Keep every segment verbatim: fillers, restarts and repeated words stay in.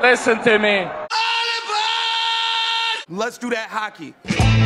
Listen to me. Let's do that hockey.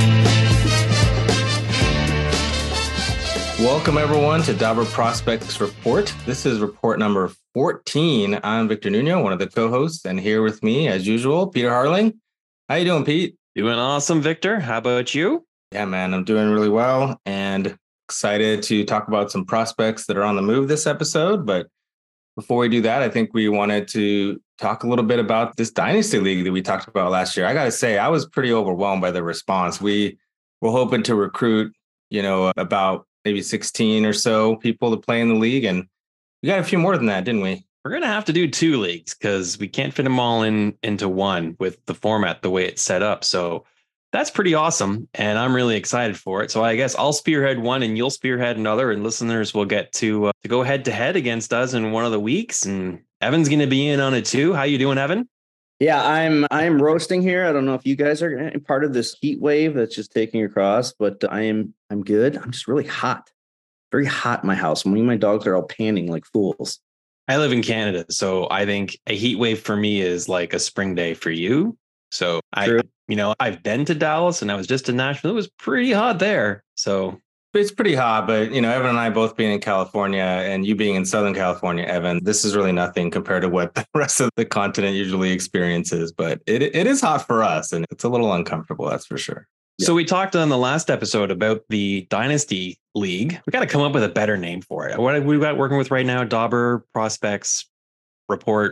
Welcome, everyone, to Dobber Prospects Report. This is report number fourteen. I'm Victor Nuno, one of the co-hosts, and here with me, as usual, Peter Harling. How you doing, Pete? Doing awesome, Victor. How about you? Yeah, man, I'm doing really well and excited to talk about some prospects that are on the move this episode. But before we do that, I think we wanted to talk a little bit about this Dynasty League that we talked about last year. I got to say, I was pretty overwhelmed by the response. We were hoping to recruit, you know, about maybe sixteen or so people to play in the league. And we got a few more than that, didn't we? We're going to have to do two leagues because we can't fit them all in into one with the format the way it's set up. So that's pretty awesome. And I'm really excited for it. So I guess I'll spearhead one and you'll spearhead another, and listeners will get to uh, to go head to head against us in one of the weeks. And Evan's going to be in on it too. How you doing, Evan? Yeah, I'm I'm roasting here. I don't know if you guys are part of this heat wave that's just taking across, but I am I'm good. I'm just really hot. Very hot in my house. Me and my dogs are all panting like fools. I live in Canada, so I think a heat wave for me is like a spring day for you. So True. I you know, I've been to Dallas and I was just in Nashville. It was pretty hot there. So it's pretty hot, but, you know, Evan and I both being in California and you being in Southern California, Evan, this is really nothing compared to what the rest of the continent usually experiences. But it it is hot for us and it's a little uncomfortable, that's for sure. So we talked on the last episode about the Dynasty League. We got to come up with a better name for it. What we've got working with right now, Dobber Prospects Report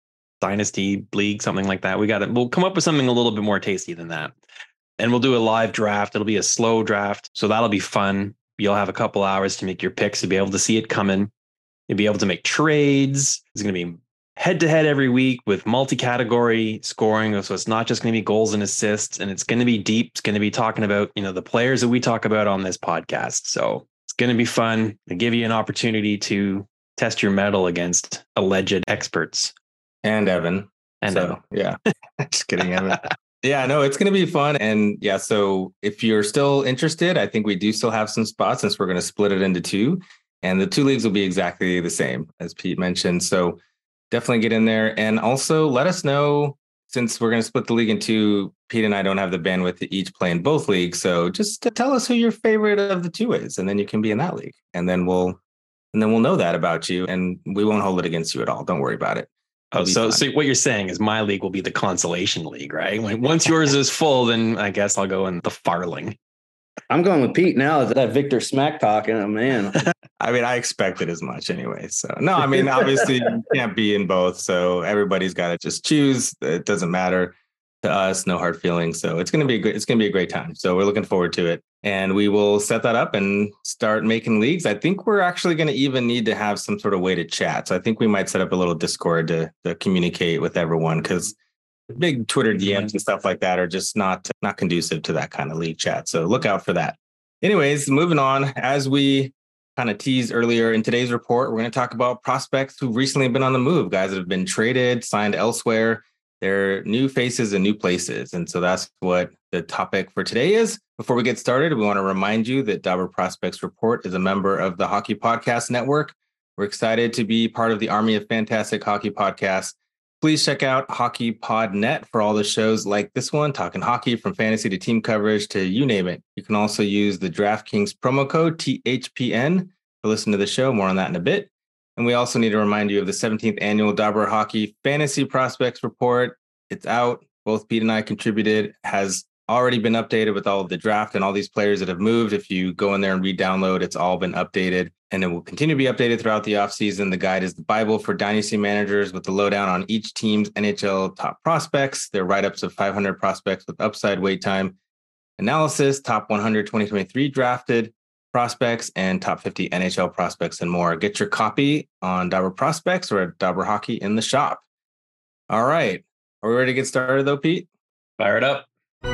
Dynasty League, something like that. We got to, we'll come up with something a little bit more tasty than that. And we'll do a live draft. It'll be a slow draft. So that'll be fun. You'll have a couple hours to make your picks to be able to see it coming. You'll be able to make trades. It's going to be head to head every week with multi-category scoring. So it's not just going to be goals and assists, and it's going to be deep. It's going to be talking about, you know, the players that we talk about on this podcast. So it's going to be fun to give you an opportunity to test your mettle against alleged experts. And Evan. And so, Evan. Yeah, just kidding, Evan. Yeah, no, it's going to be fun. And yeah, so if you're still interested, I think we do still have some spots since we're going to split it into two. And the two leagues will be exactly the same, as Pete mentioned. So definitely get in there. And also let us know, since we're going to split the league in two, Pete and I don't have the bandwidth to each play in both leagues. So just to tell us who your favorite of the two is, and then you can be in that league. And then we'll and then we'll know that about you, and we won't hold it against you at all. Don't worry about it. Oh, so, so what you're saying is my league will be the consolation league, right? When, once yours is full, then I guess I'll go in the Farling. I'm going with Pete now. Is that Victor smack talking? Oh, man. I mean, I expected as much anyway. So no, I mean, obviously you can't be in both. So everybody's got to just choose. It doesn't matter to us. No hard feelings. So it's going to be a great, it's going to be a great time. So we're looking forward to it, and we will set that up and start making leagues. I think we're actually going to even need to have some sort of way to chat. So I think we might set up a little Discord to, to communicate with everyone, because big Twitter D Ms and stuff like that are just not, not conducive to that kind of league chat. So look out for that. Anyways, moving on, as we kind of teased earlier in today's report, we're going to talk about prospects who've recently been on the move, guys that have been traded, signed elsewhere. They're new faces and new places. And so that's what the topic for today is. Before we get started, we want to remind you that Dobber Prospects Report is a member of the Hockey Podcast Network. We're excited to be part of the Army of Fantastic Hockey Podcasts. Please check out Hockey Pod dot net for all the shows like this one, talking hockey from fantasy to team coverage to you name it. You can also use the DraftKings promo code T H P N to listen to the show. More on that in a bit. And we also need to remind you of the seventeenth annual Dobber Hockey Fantasy Prospects Report. It's out. Both Pete and I contributed. Has already been updated with all of the draft and all these players that have moved. If you go in there and re-download, it's all been updated, and it will continue to be updated throughout the offseason. The guide is the Bible for dynasty managers, with the lowdown on each team's N H L top prospects, their write-ups of five hundred prospects with upside, wait time analysis, top one hundred twenty twenty-three drafted prospects, and top fifty N H L prospects, and more. Get your copy on Dobber Prospects or at Dobber Hockey in the shop. All right. Are we ready to get started though, Pete? Fire it up.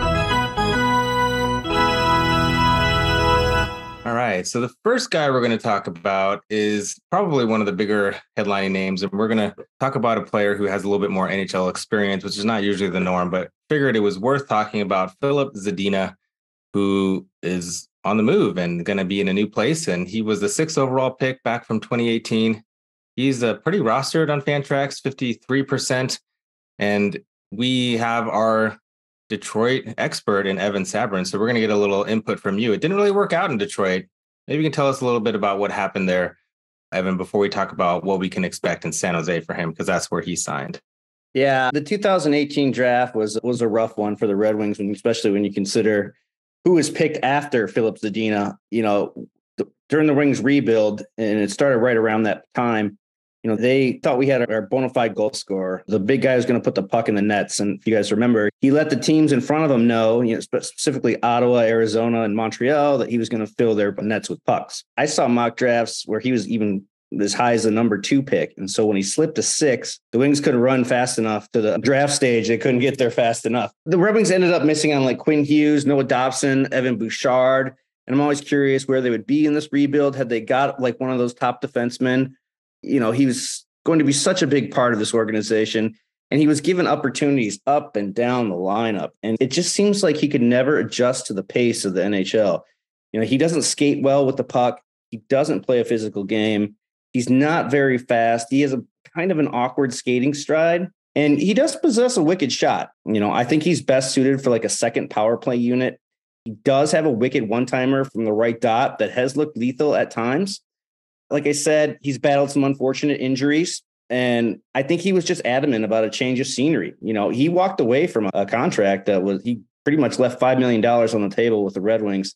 All right. So the first guy we're going to talk about is probably one of the bigger headlining names. And we're going to talk about a player who has a little bit more N H L experience, which is not usually the norm, but figured it was worth talking about. Filip Zadina, who is on the move and going to be in a new place. And he was the sixth overall pick back from twenty eighteen. He's uh, pretty rostered on Fantrax, fifty-three percent. And we have our Detroit expert in Evan Sabrin. So we're going to get a little input from you. It didn't really work out in Detroit. Maybe you can tell us a little bit about what happened there, Evan, before we talk about what we can expect in San Jose for him, because that's where he signed. Yeah, the two thousand eighteen draft was was a rough one for the Red Wings, when, especially when you consider who was picked after Filip Zadina. You know, the, during the Wings rebuild, and it started right around that time. You know, they thought we had our bona fide goal scorer, the big guy who's going to put the puck in the nets. And if you guys remember, he let the teams in front of him know, you know, specifically Ottawa, Arizona, and Montreal, that he was going to fill their nets with pucks. I saw mock drafts where he was even as high as the number two pick. And so when he slipped to six, the Wings couldn't run fast enough to the draft stage. They couldn't get there fast enough. The Red Wings ended up missing on like Quinn Hughes, Noah Dobson, Evan Bouchard. And I'm always curious where they would be in this rebuild had they got like one of those top defensemen. You know, he was going to be such a big part of this organization, and he was given opportunities up and down the lineup. And it just seems like he could never adjust to the pace of the N H L. You know, he doesn't skate well with the puck. He doesn't play a physical game. He's not very fast. He has a kind of an awkward skating stride, and he does possess a wicked shot. You know, I think he's best suited for like a second power play unit. He does have a wicked one-timer from the right dot that has looked lethal at times. Like I said, he's battled some unfortunate injuries, and I think he was just adamant about a change of scenery. You know, he walked away from a contract that was, he pretty much left five million dollars on the table with the Red Wings,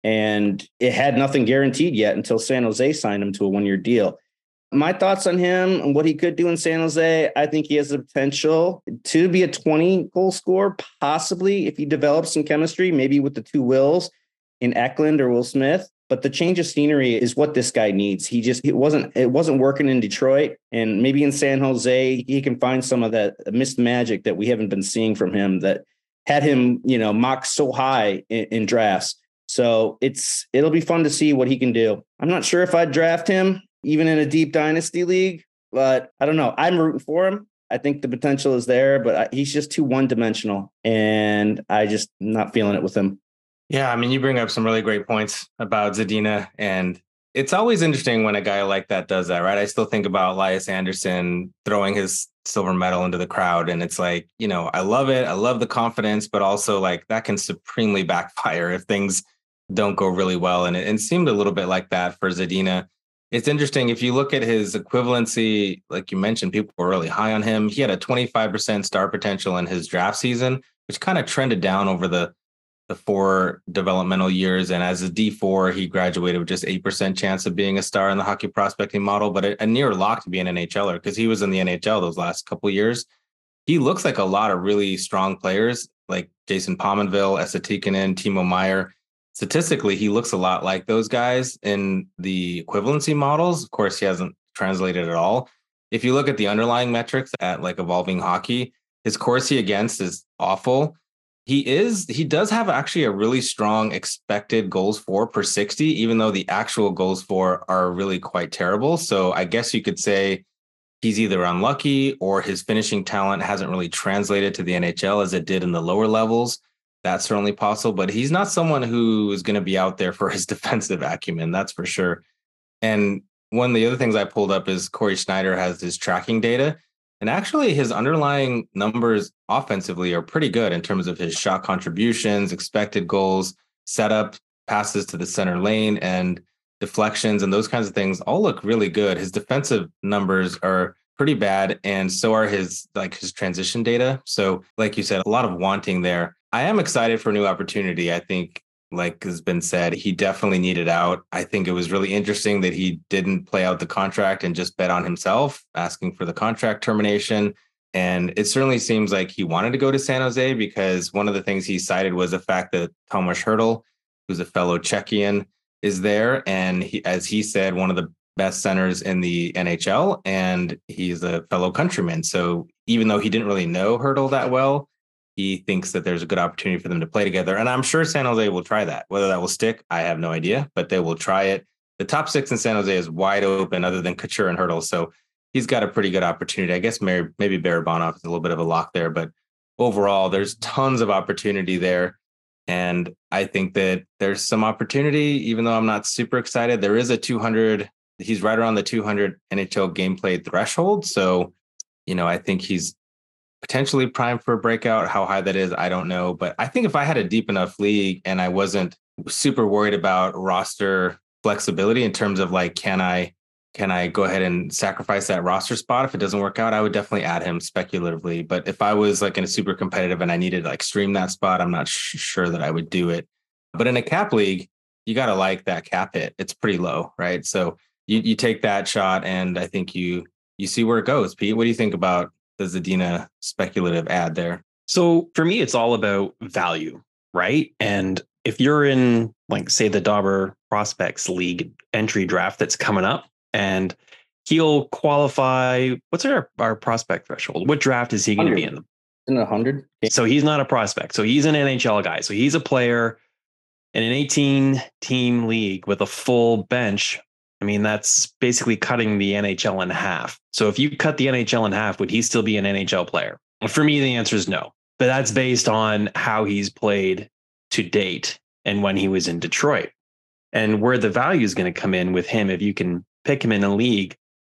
and it had nothing guaranteed yet until San Jose signed him to a one-year deal. My thoughts on him and what he could do in San Jose, I think he has the potential to be a twenty goal scorer, possibly if he develops some chemistry, maybe with the two Wills in Eklund or Will Smith. But the change of scenery is what this guy needs. He just, it wasn't, it wasn't working in Detroit, and maybe in San Jose, he can find some of that missed magic that we haven't been seeing from him that had him, you know, mocked so high in, in drafts. So it's, it'll be fun to see what he can do. I'm not sure if I'd draft him even in a deep dynasty league, but I don't know. I'm rooting for him. I think the potential is there, but he's just too one dimensional, and I just not feeling it with him. Yeah, I mean, you bring up some really great points about Zadina, and it's always interesting when a guy like that does that, right? I still think about Elias Anderson throwing his silver medal into the crowd, and it's like, you know, I love it. I love the confidence, but also like that can supremely backfire if things don't go really well. And it, it seemed a little bit like that for Zadina. It's interesting. If you look at his equivalency, like you mentioned, people were really high on him. He had a twenty-five percent star potential in his draft season, which kind of trended down over the the four developmental years. And as a D four, he graduated with just eight percent chance of being a star in the hockey prospecting model, but a, a near lock to be an N H L er because he was in the N H L those last couple of years. He looks like a lot of really strong players like Jason Pominville, Esa Tikkanen, Timo Meier. Statistically, he looks a lot like those guys in the equivalency models. Of course, he hasn't translated at all. If you look at the underlying metrics at like Evolving Hockey, his Corsi against is awful. He is, he does have actually a really strong expected goals for per sixty, even though the actual goals for are really quite terrible. So I guess you could say he's either unlucky or his finishing talent hasn't really translated to the N H L as it did in the lower levels. That's certainly possible, but he's not someone who is going to be out there for his defensive acumen. That's for sure. And one of the other things I pulled up is Corey Schneider has his tracking data. And actually, his underlying numbers offensively are pretty good in terms of his shot contributions, expected goals, setup, passes to the center lane, and deflections, and those kinds of things all look really good. His defensive numbers are pretty bad, and so are his like his transition data. So, like you said, a lot of wanting there. I am excited for a new opportunity. I think, like has been said, he definitely needed out. I think it was really interesting that he didn't play out the contract and just bet on himself, asking for the contract termination. And it certainly seems like he wanted to go to San Jose because one of the things he cited was the fact that Tomáš Hertl, who's a fellow Czechian, is there. And he, as he said, one of the best centers in the N H L, and he's a fellow countryman. So even though he didn't really know Hertl that well, he thinks that there's a good opportunity for them to play together. And I'm sure San Jose will try that. Whether that will stick, I have no idea, but they will try it. The top six in San Jose is wide open other than Couture and Hertl. So he's got a pretty good opportunity. I guess maybe, maybe Barabanov is a little bit of a lock there, but overall, there's tons of opportunity there. And I think that there's some opportunity, even though I'm not super excited. There is a two hundred, he's right around the two hundred N H L game played threshold. So, you know, I think he's potentially primed for a breakout. How high that is, I don't know. But I think if I had a deep enough league and I wasn't super worried about roster flexibility in terms of like, can I can I go ahead and sacrifice that roster spot if it doesn't work out? I would definitely add him speculatively. But if I was like in a super competitive and I needed to like stream that spot, I'm not sh- sure that I would do it. But in a cap league, you got to like that cap hit. It's pretty low, right? So you you take that shot, and I think you you see where it goes. Pete, what do you think about the Zadina speculative ad there? So for me, it's all about value, right? And if you're in, like, say, the Dobber Prospects League entry draft that's coming up, and he'll qualify, what's our, our prospect threshold? What draft is he going to be in? In a hundred. So he's not a prospect. So he's an N H L guy. So he's a player in an eighteen team league with a full bench. I mean, that's basically cutting the N H L in half. So if you cut the N H L in half, would he still be an N H L player? For me, the answer is no. But that's based on how he's played to date and when he was in Detroit. And where the value is going to come in with him, if you can pick him in a league,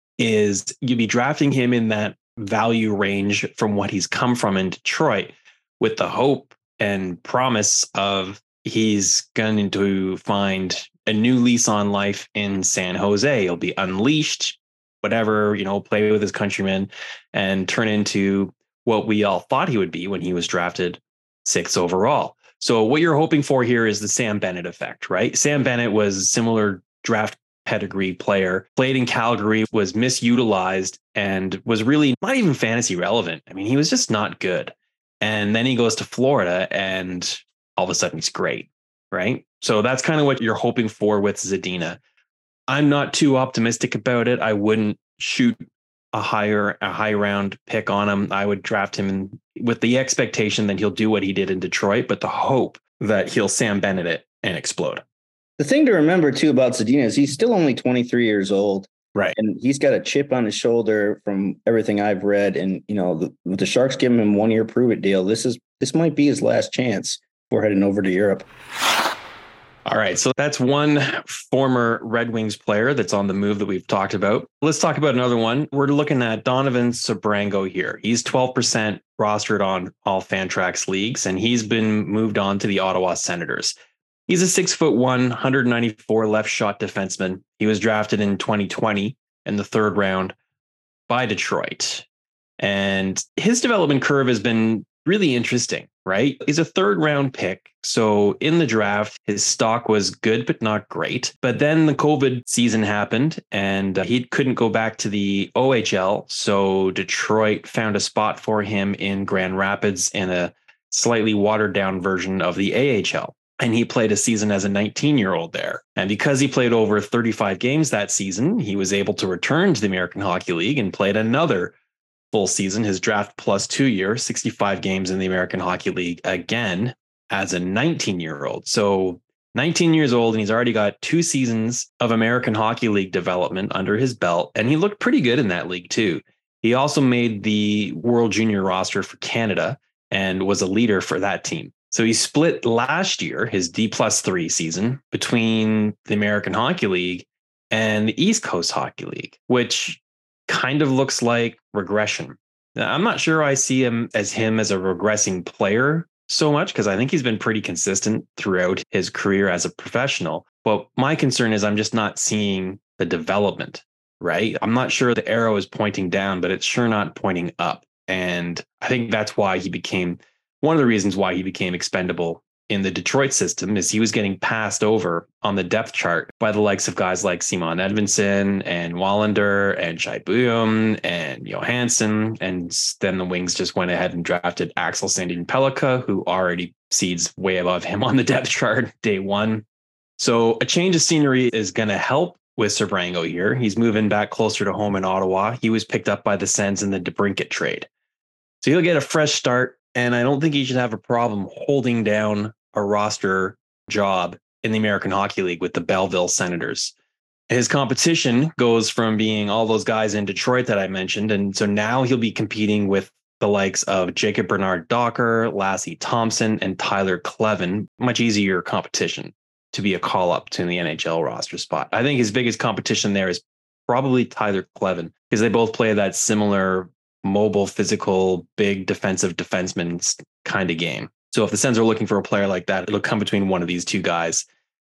is you'd be drafting him in that value range from what he's come from in Detroit, with the hope and promise of he's going to find a new lease on life in San Jose. He'll be unleashed, whatever, you know, play with his countrymen and turn into what we all thought he would be when he was drafted sixth overall. So what you're hoping for here is the Sam Bennett effect, right? Sam Bennett was a similar draft pedigree player, played in Calgary, was misutilized, and was really not even fantasy relevant. I mean, he was just not good. And then he goes to Florida and all of a sudden he's great, right? So that's kind of what you're hoping for with Zadina. I'm not too optimistic about it. I wouldn't shoot a higher, a high round pick on him. I would draft him in, with the expectation that he'll do what he did in Detroit, but the hope that he'll Sam Bennett it and explode. The thing to remember too about Zadina is he's still only twenty-three years old. Right. And he's got a chip on his shoulder from everything I've read. And, you know, the, with the Sharks giving him one year prove it deal, this is, this might be his last chance before heading over to Europe. All right. So that's one former Red Wings player that's on the move that we've talked about. Let's talk about another one. We're looking at Donovan Sebrango here. He's twelve percent rostered on all Fantrax leagues, and he's been moved on to the Ottawa Senators. He's a six foot one, one ninety-four left shot defenseman. He was drafted in twenty twenty in the third round by Detroit. And his development curve has been really interesting, right? He's a third round pick. So in the draft, his stock was good, but not great. But then the COVID season happened and he couldn't go back to the O H L. So Detroit found a spot for him in Grand Rapids in a slightly watered down version of the A H L. And he played a season as a nineteen-year-old there. And because he played over thirty-five games that season, he was able to return to the American Hockey League and played another full season, his draft plus two year, sixty-five games in the American Hockey League again as a nineteen-year-old. So nineteen years old, and he's already got two seasons of American Hockey League development under his belt. And he looked pretty good in that league too. He also made the World Junior roster for Canada and was a leader for that team. So he split last year, his D plus three season, between the American Hockey League and the East Coast Hockey League, which kind of looks like regression. Now, I'm not sure I see him as him as a regressing player so much, because I think he's been pretty consistent throughout his career as a professional. But my concern is I'm just not seeing the development, right? I'm not sure the arrow is pointing down, but it's sure not pointing up. And I think that's why he became one of the reasons why he became expendable in the Detroit system is he was getting passed over on the depth chart by the likes of guys like Simon Edvinsson and Wallander and Shai Buium and Johansson. And then the Wings just went ahead and drafted Axel Sandin Pellikka, who already seeds way above him on the depth chart day one. So a change of scenery is going to help with Sebrango here. He's moving back closer to home in Ottawa. He was picked up by the Sens in the DeBrincat trade. So he'll get a fresh start. And I don't think he should have a problem holding down a roster job in the American Hockey League with the Belleville Senators. His competition goes from being all those guys in Detroit that I mentioned. And so now he'll be competing with the likes of Jacob Bernard Docker, Lassie Thompson, and Tyler Clevin. Much easier competition to be a call up to the N H L roster spot. I think his biggest competition there is probably Tyler Clevin, because they both play that similar mobile, physical, big defensive defenseman kind of game. So if the Sens are looking for a player like that, it'll come between one of these two guys.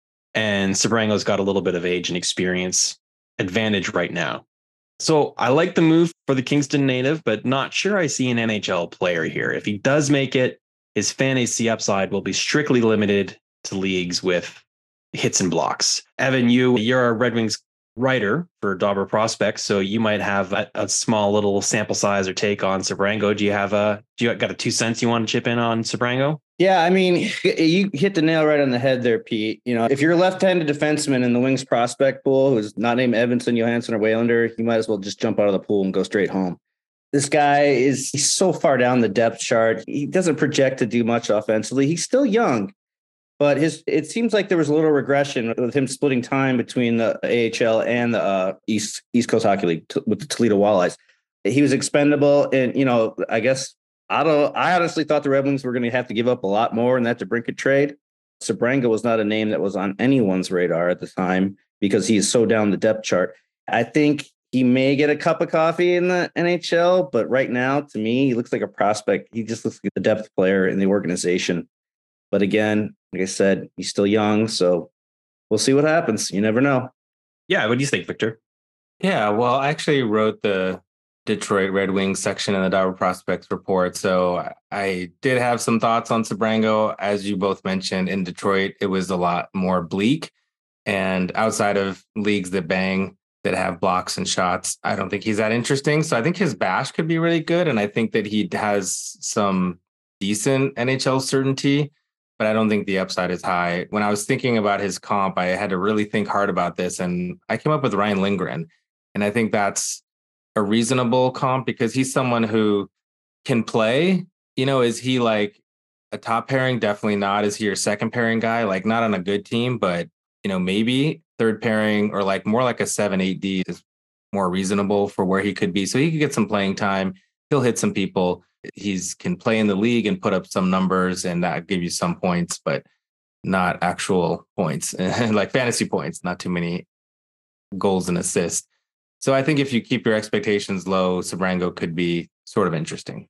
And Sebrango's got a little bit of age and experience advantage right now. So I like the move for the Kingston native, but not sure I see an N H L player here. If he does make it, his fantasy upside will be strictly limited to leagues with hits and blocks. Evan, you, you're a Red Wings writer for Dobber Prospects, so you might have a, a small little sample size or take on Sebrango. Do you have a, do you got a two cents you want to chip in on Sebrango? Yeah, I mean, you hit the nail right on the head there, Pete. You know, if you're a left-handed defenseman in the Wings prospect pool who's not named Evason, Johansson, or Waylander, you might as well just jump out of the pool and go straight home. This guy is he's so far down the depth chart. He doesn't project to do much offensively. He's still young, but his it seems like there was a little regression with him splitting time between the A H L and the uh, East East Coast Hockey League t- with the Toledo Walleyes. He was expendable, and you know, I guess I don't. I honestly thought the Red Wings were going to have to give up a lot more in that DeBrincat trade. Sebrango was not a name that was on anyone's radar at the time because he is so down the depth chart. I think he may get a cup of coffee in the N H L, but right now, to me, he looks like a prospect. He just looks like a depth player in the organization. But again, like I said, he's still young, so we'll see what happens. You never know. Yeah, what do you think, Victor? Yeah, well, I actually wrote the Detroit Red Wings section in the Dobber Prospects report, so I did have some thoughts on Sebrango. As you both mentioned, in Detroit, it was a lot more bleak, and outside of leagues that bang, that have blocks and shots, I don't think he's that interesting. So I think his bash could be really good, and I think that he has some decent N H L certainty, but I don't think the upside is high. When I was thinking about his comp, I had to really think hard about this, and I came up with Ryan Lindgren, and I think that's a reasonable comp because he's someone who can play. You know, is he like a top pairing? Definitely not. Is he your second pairing guy? Like not on a good team, but you know, maybe third pairing or like more like a seven, eight D is more reasonable for where he could be. So he could get some playing time. He'll hit some people. He's can play in the league and put up some numbers and that give you some points, but not actual points like fantasy points, not too many goals and assists. So I think if you keep your expectations low, Sebrango could be sort of interesting.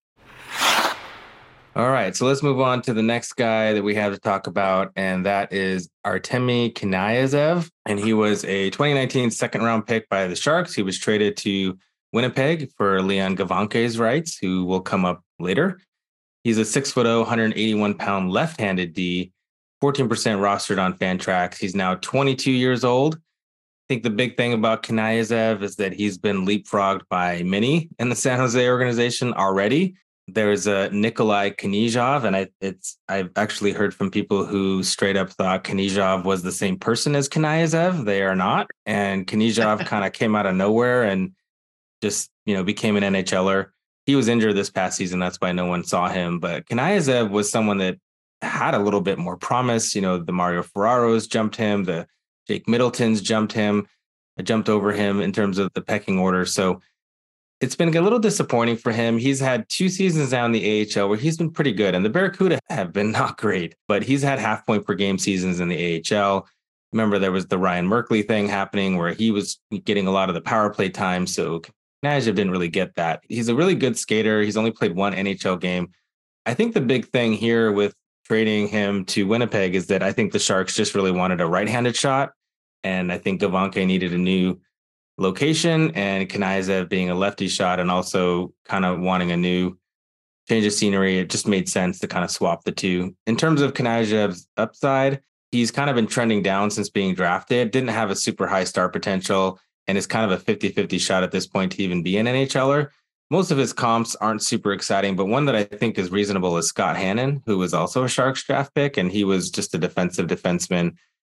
All right, so let's move on to the next guy that we have to talk about, and that is Artemi Kniazev. And he was a twenty nineteen second round pick by the Sharks. He was traded to Winnipeg for Leon Gavanke's rights, who will come up later. He's a six foot oh, one hundred eighty-one pound left-handed D, fourteen percent rostered on Fantrax. He's now twenty-two years old. I think the big thing about Kniazev is that he's been leapfrogged by many in the San Jose organization already. There's a Nikolai Knyzhov, and I, it's I've actually heard from people who straight up thought Knyzhov was the same person as Kniazev. They are not, and Knyzhov kind of came out of nowhere and just you know became an NHLer. He was injured this past season, that's why no one saw him. But Kniazev was someone that had a little bit more promise. You know, the Mario Ferraros jumped him, the Jake Middletons jumped him, jumped over him in terms of the pecking order. So it's been a little disappointing for him. He's had two seasons now in the A H L where he's been pretty good, and the Barracuda have been not great, but he's had half point per game seasons in the A H L. Remember, there was the Ryan Merkley thing happening where he was getting a lot of the power play time, so Kniazev didn't really get that. He's a really good skater. He's only played one N H L game. I think the big thing here with trading him to Winnipeg is that I think the Sharks just really wanted a right-handed shot, and I think Gavanke needed a new location, and Kniazev being a lefty shot and also kind of wanting a new change of scenery, it just made sense to kind of swap the two. In terms of Kniazev's upside, he's kind of been trending down since being drafted, didn't have a super high star potential, and is kind of a fifty-fifty shot at this point to even be an NHLer. Most of his comps aren't super exciting, but one that I think is reasonable is Scott Hannon, who was also a Sharks draft pick, and he was just a defensive defenseman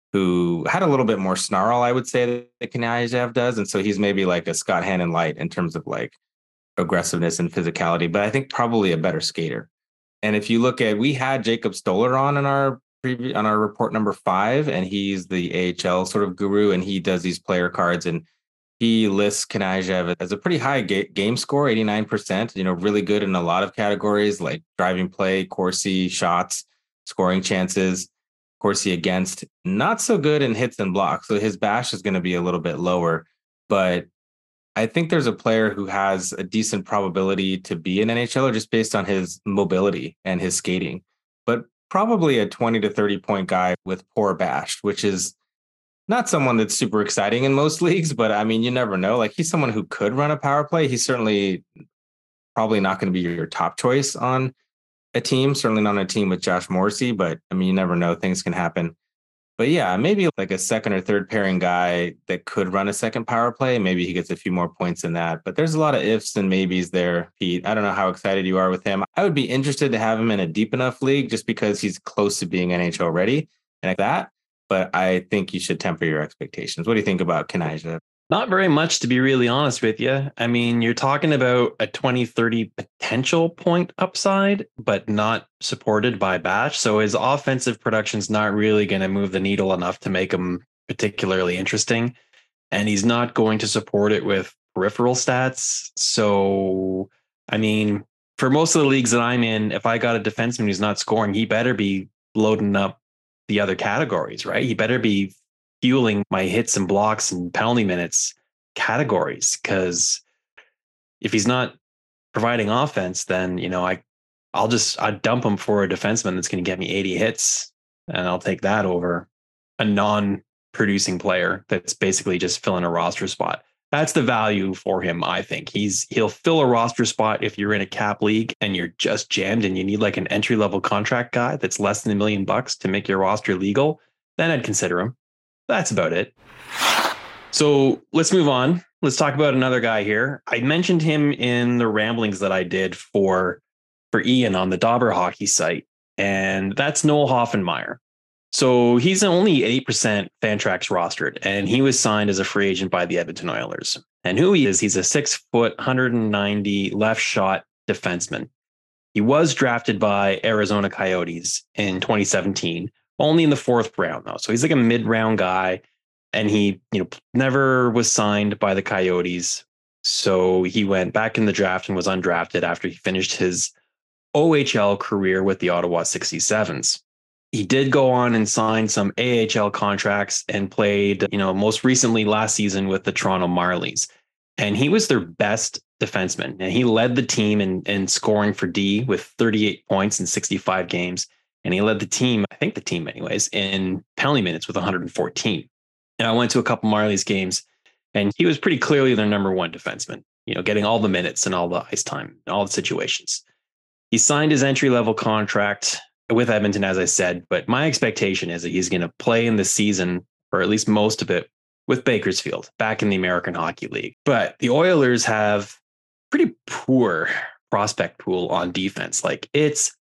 who had a little bit more snarl, I would say, that Kniazev does. And so he's maybe like a Scott Hannon light in terms of like aggressiveness and physicality, but I think probably a better skater. And if you look at, we had Jacob Stoller on in our preview, on our report number five, and he's the A H L sort of guru, and he does these player cards, and he lists Kniazev as a pretty high ga- game score, eighty-nine percent, you know, really good in a lot of categories like driving play, Corsi, shots, scoring chances. Corsi against, not so good in hits and blocks. So his bash is going to be a little bit lower, but I think there's a player who has a decent probability to be an NHLer just based on his mobility and his skating, but probably a twenty to thirty point guy with poor bash, which is not someone that's super exciting in most leagues, but I mean, you never know. Like he's someone who could run a power play. He's certainly probably not going to be your top choice on a team, certainly not on a team with Josh Morrissey, but I mean, you never know. Things can happen. But yeah, maybe like a second or third pairing guy that could run a second power play. Maybe he gets a few more points than that. But there's a lot of ifs and maybes there, Pete. I don't know how excited you are with him. I would be interested to have him in a deep enough league just because he's close to being N H L ready and like that. But I think you should temper your expectations. What do you think about Knyzhov? Not very much, to be really honest with you. I mean, you're talking about a twenty, thirty potential point upside, but not supported by Bash. So his offensive production's not really going to move the needle enough to make him particularly interesting. And he's not going to support it with peripheral stats. So, I mean, for most of the leagues that I'm in, if I got a defenseman who's not scoring, he better be loading up the other categories, right? He better be fueling my hits and blocks and penalty minutes categories. Because if he's not providing offense, then, you know, I, I'll just, I'd dump him for a defenseman that's going to get me eighty hits, and I'll take that over a non-producing player that's basically just filling a roster spot. That's the value for him. I think he's, he'll fill a roster spot if you're in a cap league and you're just jammed and you need like an entry level contract guy that's less than a million bucks to make your roster legal. Then I'd consider him. That's about it. So let's move on. Let's talk about another guy here. I mentioned him in the ramblings that I did for, for Ian on the Dauber hockey site, and that's Noel Hoffenmeyer. So he's only eight percent Fantrax rostered, and he was signed as a free agent by the Edmonton Oilers. And who he is, he's a six foot, one hundred ninety left shot defenseman. He was drafted by Arizona Coyotes in twenty seventeen. Only in the fourth round, though. So he's like a mid-round guy, and he, you know, never was signed by the Coyotes. So he went back in the draft and was undrafted after he finished his O H L career with the Ottawa sixty-sevens. He did go on and sign some A H L contracts and played, you know, most recently last season with the Toronto Marlies. And he was their best defenseman. And he led the team in, in scoring for D with thirty-eight points in sixty-five games. And he led the team, I think the team anyways, in penalty minutes with one hundred fourteen. And I went to a couple Marlies games, and he was pretty clearly their number one defenseman, you know, getting all the minutes and all the ice time and all the situations. He signed his entry-level contract with Edmonton, as I said, but my expectation is that he's going to play in the season, or at least most of it, with Bakersfield back in the American Hockey League. But the Oilers have pretty poor prospect pool on defense. Like, it's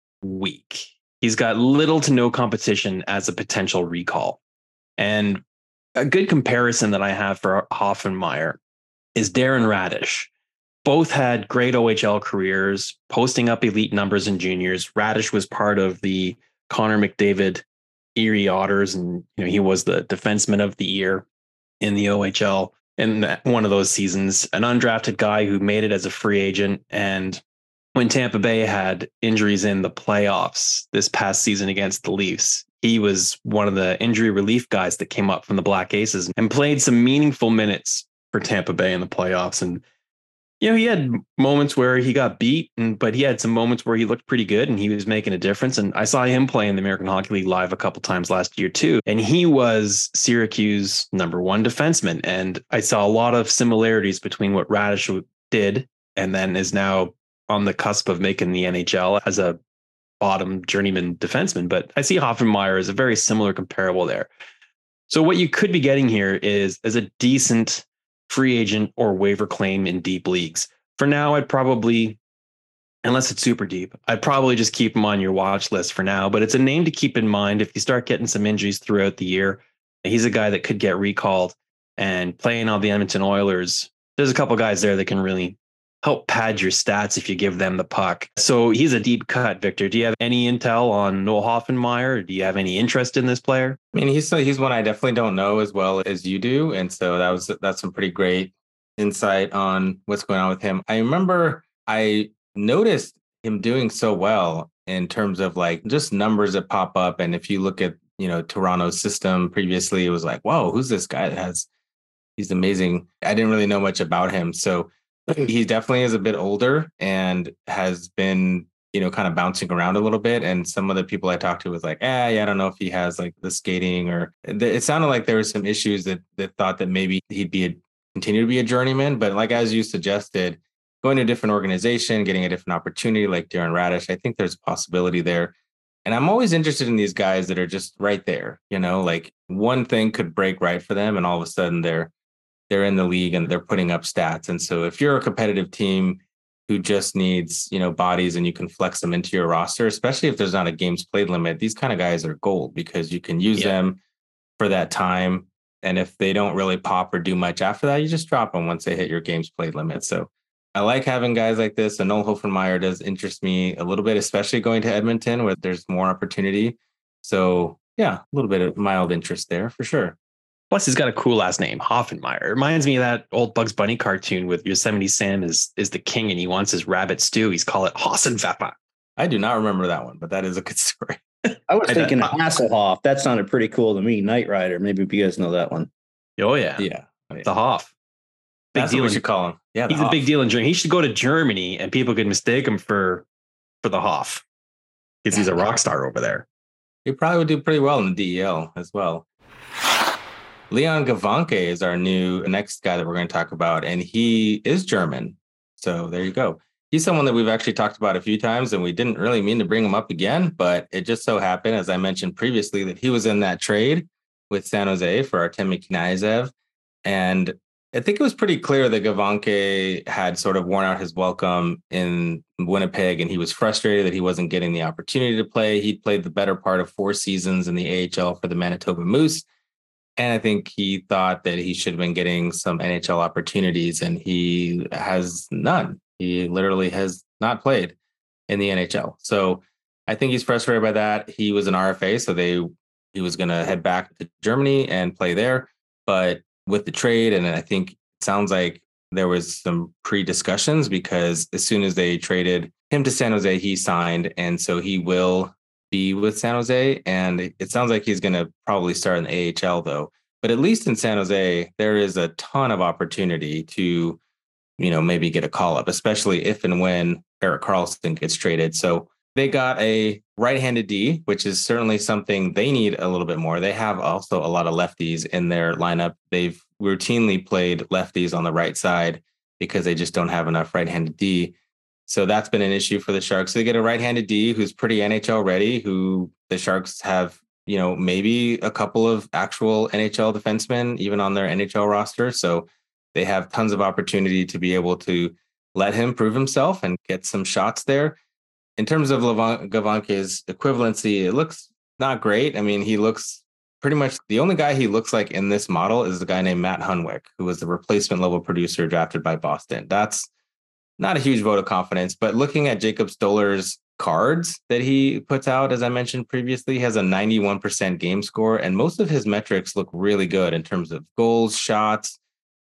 weak. He's got little to no competition as a potential recall. And a good comparison that I have for Hoffenmeyer is Darren Radish. Both had great O H L careers, posting up elite numbers in juniors. Radish was part of the Connor McDavid Erie Otters, and you know he was the defenseman of the year in the O H L in one of those seasons. An undrafted guy who made it as a free agent, and when Tampa Bay had injuries in the playoffs this past season against the Leafs, he was one of the injury relief guys that came up from the Black Aces and played some meaningful minutes for Tampa Bay in the playoffs. And, you know, he had moments where he got beat, and but he had some moments where he looked pretty good and he was making a difference. And I saw him play in the American Hockey League live a couple times last year too. And he was Syracuse number one defenseman. And I saw a lot of similarities between what Radish did and then is now on the cusp of making the N H L as a bottom journeyman defenseman. But I see Hoffenmeyer as a very similar comparable there. So what you could be getting here is as a decent free agent or waiver claim in deep leagues. For now, I'd probably, unless it's super deep, I'd probably just keep him on your watch list for now. But it's a name to keep in mind if you start getting some injuries throughout the year. He's a guy that could get recalled, and playing on the Edmonton Oilers, there's a couple guys there that can really help pad your stats if you give them the puck. So he's a deep cut, Victor. Do you have any intel on Noel Hoffenmeyer? Do you have any interest in this player? I mean, he's he's one I definitely don't know as well as you do. And so that was that's some pretty great insight on what's going on with him. I remember I noticed him doing so well in terms of like just numbers that pop up. And if you look at, you know, Toronto's system previously, it was like, whoa, who's this guy that has he's amazing. I didn't really know much about him. So he definitely is a bit older and has been, you know, kind of bouncing around a little bit. And some of the people I talked to was like, eh, yeah, I don't know if he has like the skating, or it sounded like there were some issues that that thought that maybe he'd be a, continue to be a journeyman. But like, as you suggested, going to a different organization, getting a different opportunity like Darren Radish, I think there's a possibility there. And I'm always interested in these guys that are just right there, you know, like one thing could break right for them and all of a sudden they're they're in the league and they're putting up stats. And so if you're a competitive team who just needs, you know, bodies and you can flex them into your roster, especially if there's not a games played limit, these kind of guys are gold because you can use yeah. them for that time. And if they don't really pop or do much after that, you just drop them once they hit your games played limit. So I like having guys like this. And Noel Hoffenmeyer does interest me a little bit, especially going to Edmonton where there's more opportunity. So yeah, a little bit of mild interest there for sure. Plus, he's got a cool last name, Hoffenmeyer. It reminds me of that old Bugs Bunny cartoon with Yosemite Sam is is the king and he wants his rabbit stew. He's called it Hassenpfeffer. I do not remember that one, but that is a good story. I was thinking Hasselhoff. That sounded pretty cool to me. Knight Rider. Maybe you guys know that one. Oh, yeah. Yeah. Oh, yeah. The Hoff. Big That's deal what we in, should call him. Yeah, he's Hoff. a big deal in Germany. He should go to Germany and people could mistake him for, for the Hoff because he's a rock star over there. He probably would do pretty well in the D E L as well. Leon Gawanke is our new next guy that we're going to talk about, and he is German. So there you go. He's someone that we've actually talked about a few times, and we didn't really mean to bring him up again, but it just so happened, as I mentioned previously, that he was in that trade with San Jose for Artemi Knyzev. And I think it was pretty clear that Gawanke had sort of worn out his welcome in Winnipeg, and he was frustrated that he wasn't getting the opportunity to play. He'd played the better part of four seasons in the A H L for the Manitoba Moose. And I think he thought that he should have been getting some N H L opportunities, and he has none. He literally has not played in the N H L. So I think he's frustrated by that. He was an R F A, so they he was going to head back to Germany and play there. But with the trade, and I think it sounds like there was some pre-discussions because as soon as they traded him to San Jose, he signed. And so he will be with San Jose, and it sounds like he's going to probably start in the A H L though. But at least in San Jose, there is a ton of opportunity to, you know, maybe get a call up, especially if and when Erik Karlsson gets traded. So they got a right-handed D, which is certainly something they need a little bit more. They have also a lot of lefties in their lineup. They've routinely played lefties on the right side because they just don't have enough right-handed D. So that's been an issue for the Sharks. So they get a right-handed D who's pretty N H L ready, who the Sharks have, you know, maybe a couple of actual N H L defensemen even on their N H L roster. So they have tons of opportunity to be able to let him prove himself and get some shots there. In terms of Gawanke's equivalency, it looks not great. I mean, he looks pretty much the only guy he looks like in this model is the guy named Matt Hunwick, who was the replacement level producer drafted by Boston. That's not a huge vote of confidence, but looking at Jacob Stoller's cards that he puts out, as I mentioned previously, he has a ninety-one percent game score, and most of his metrics look really good in terms of goals, shots,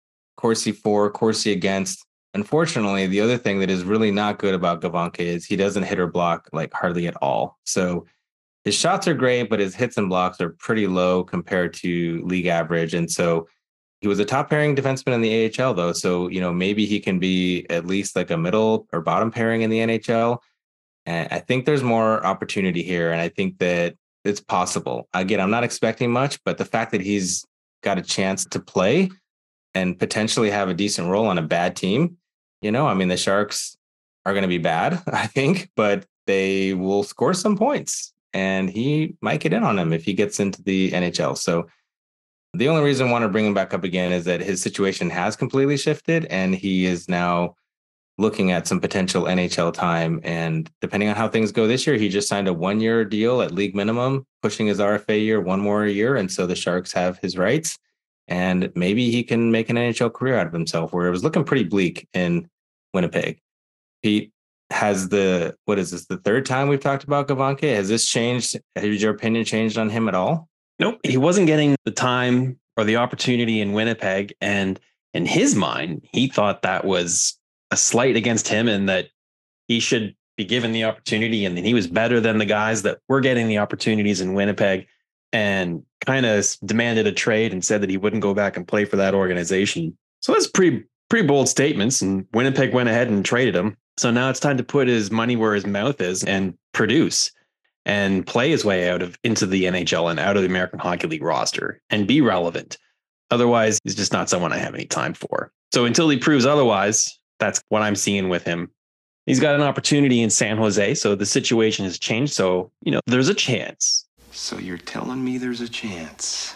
Corsi for, Corsi against. Unfortunately, the other thing that is really not good about Gawanke is he doesn't hit or block like hardly at all. So his shots are great, but his hits and blocks are pretty low compared to league average. And so he was a top pairing defenseman in the A H L, though. So, you know, maybe he can be at least like a middle or bottom pairing in the N H L. And I think there's more opportunity here. And I think that it's possible. Again, I'm not expecting much, but the fact that he's got a chance to play and potentially have a decent role on a bad team, you know, I mean, the Sharks are going to be bad, I think, but they will score some points. And he might get in on them if he gets into the N H L. So the only reason I want to bring him back up again is that his situation has completely shifted and he is now looking at some potential N H L time. And depending on how things go this year, he just signed a one-year deal at league minimum, pushing his R F A year one more year. And so the Sharks have his rights and maybe he can make an N H L career out of himself, where it was looking pretty bleak in Winnipeg. Pete, has the, what is this, the third time we've talked about Gawanke? Has this changed? Has your opinion changed on him at all? Nope. He wasn't getting the time or the opportunity in Winnipeg. And in his mind, he thought that was a slight against him and that he should be given the opportunity and that he was better than the guys that were getting the opportunities in Winnipeg. and kind of demanded a trade and said that he wouldn't go back and play for that organization. So that's pretty pretty bold statements, and Winnipeg went ahead and traded him. So now it's time to put his money where his mouth is and produce and play his way out of into the N H L and out of the American Hockey League roster and be relevant. Otherwise, he's just not someone I have any time for. So until he proves otherwise, that's what I'm seeing with him. He's got an opportunity in San Jose, so the situation has changed. So, you know, there's a chance. So you're telling me there's a chance?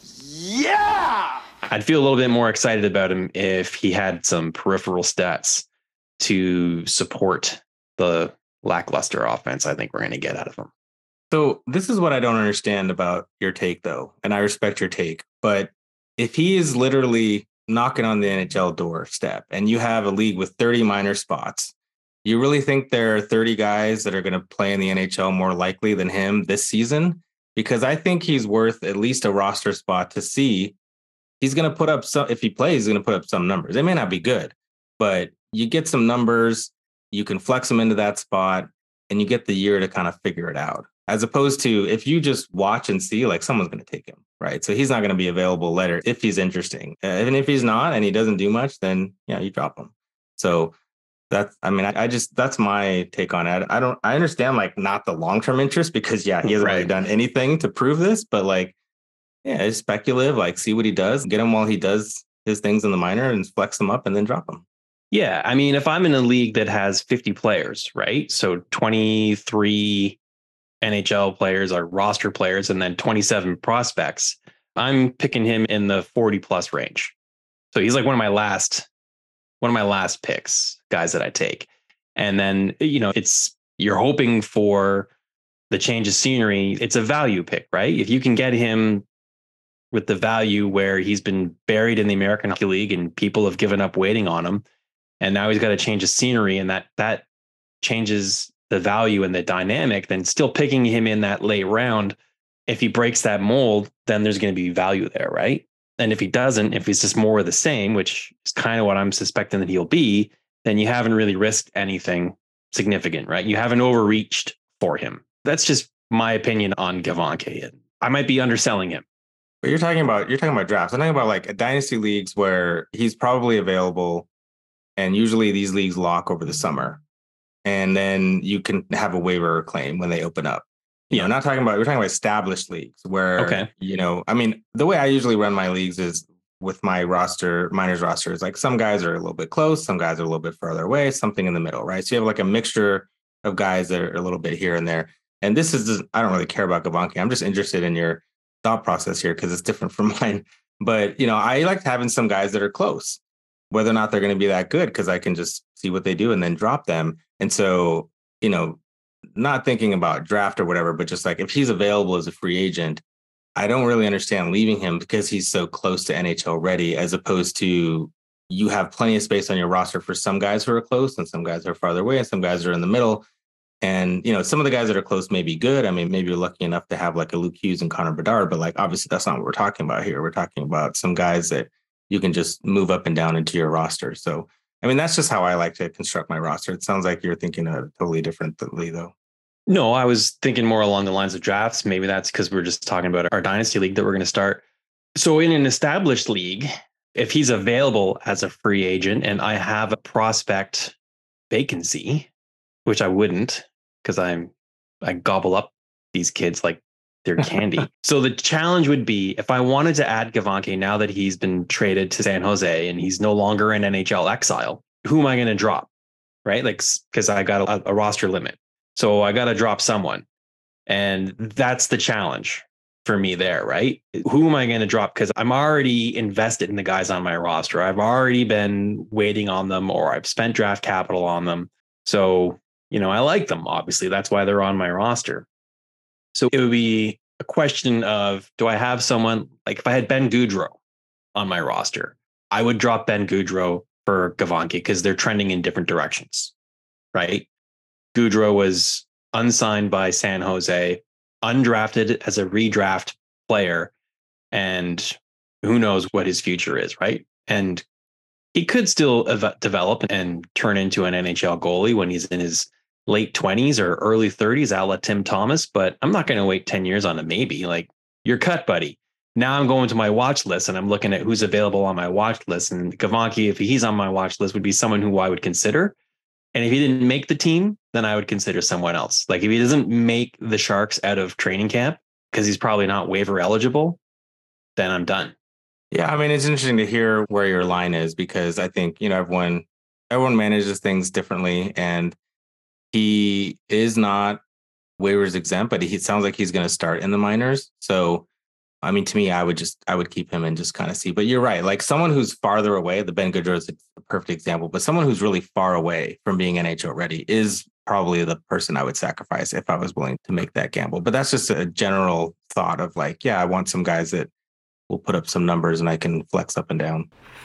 Yeah! I'd feel a little bit more excited about him if he had some peripheral stats to support the lackluster offense I think we're going to get out of him. So this is what I don't understand about your take, though, and I respect your take. But if he is literally knocking on the N H L doorstep and you have a league with thirty minor spots, you really think there are thirty guys that are going to play in the N H L more likely than him this season? Because I think he's worth at least a roster spot to see. He's going to put up some, if he plays, he's going to put up some numbers. It may not be good, but you get some numbers, you can flex him into that spot, and you get the year to kind of figure it out. As opposed to if you just watch and see, like someone's going to take him, right? So he's not going to be available later if he's interesting. Uh, even if he's not and he doesn't do much, then yeah, you drop him. So that's, I mean, I, I just, that's my take on it. I don't, I understand like not the long-term interest because yeah, he hasn't Right. really done anything to prove this, but like, yeah, it's speculative. Like, see what he does, get him while he does his things in the minor and flex them up and then drop them. Yeah. I mean, if I'm in a league that has fifty players, right? So twenty-three N H L players are roster players and then twenty-seven prospects, I'm picking him in the forty plus range. So he's like one of my last, one of my last picks, guys that I take. And then, you know, it's, you're hoping for the change of scenery. It's a value pick, right? If you can get him with the value where he's been buried in the American Hockey League and people have given up waiting on him, and now he's got to change of scenery, and that that changes the value and the dynamic, then still picking him in that late round, if he breaks that mold, then there's going to be value there, right? And if he doesn't, if he's just more of the same, which is kind of what I'm suspecting that he'll be, then you haven't really risked anything significant, right? You haven't overreached for him. That's just my opinion on Gavanke. I might be underselling him. But you're talking about, you're talking about drafts. I'm talking about like dynasty leagues where he's probably available, and usually these leagues lock over the summer. And then you can have a waiver claim when they open up. You Yeah. know, not talking about, we're talking about established leagues where, Okay. you know, I mean, the way I usually run my leagues is with my roster, minors roster is like some guys are a little bit close, some guys are a little bit further away, something in the middle, right? So you have like a mixture of guys that are a little bit here and there. And this is, I don't really care about Gavanke. I'm just interested in your thought process here because it's different from mine. But, you know, I like having some guys that are close, whether or not they're going to be that good, because I can just see what they do and then drop them. And so, you know, not thinking about draft or whatever, but just like if he's available as a free agent, I don't really understand leaving him because he's so close to N H L ready, as opposed to you have plenty of space on your roster for some guys who are close and some guys who are farther away and some guys are in the middle. And, you know, some of the guys that are close may be good. I mean, maybe you're lucky enough to have like a Luke Hughes and Connor Bedard, but like, obviously that's not what we're talking about here. We're talking about some guys that you can just move up and down into your roster. So, I mean, that's just how I like to construct my roster. It sounds like you're thinking a totally differently though. No, I was thinking more along the lines of drafts. Maybe that's because we're just talking about our dynasty league that we're going to start. So in an established league, if he's available as a free agent and I have a prospect vacancy, which I wouldn't, because I'm I gobble up these kids like they're candy. So the challenge would be if I wanted to add Gavanke now that he's been traded to San Jose and he's no longer in N H L exile, who am I going to drop? Right? Like, because I got a, a roster limit. So I got to drop someone. And that's the challenge for me there, right? Who am I going to drop? Because I'm already invested in the guys on my roster. I've already been waiting on them, or I've spent draft capital on them. So, you know, I like them. Obviously, that's why they're on my roster. So it would be a question of, do I have someone like if I had Ben Gaudreau on my roster, I would drop Ben Gaudreau for Gavanke because they're trending in different directions, right? Gaudreau was unsigned by San Jose, undrafted as a redraft player, and who knows what his future is, right? And he could still ev- develop and turn into an N H L goalie when he's in his late twenties or early thirties, a la Tim Thomas, but I'm not going to wait ten years on a maybe. Like, You're cut, buddy. Now I'm going to my watch list and I'm looking at who's available on my watch list. And Kavanke, if he's on my watch list, would be someone who I would consider. And if he didn't make the team, then I would consider someone else. Like if he doesn't make the Sharks out of training camp because he's probably not waiver eligible, then I'm done. Yeah, I mean, it's interesting to hear where your line is because I think, you know, everyone everyone manages things differently, and he is not waivers exempt, but he sounds like he's going to start in the minors. So, I mean, to me, I would just I would keep him and just kind of see. But you're right, like someone who's farther away, the Ben Gaudreau is a perfect example, but someone who's really far away from being N H L ready is probably the person I would sacrifice if I was willing to make that gamble. But that's just a general thought of like, yeah, I want some guys that will put up some numbers and I can flex up and down.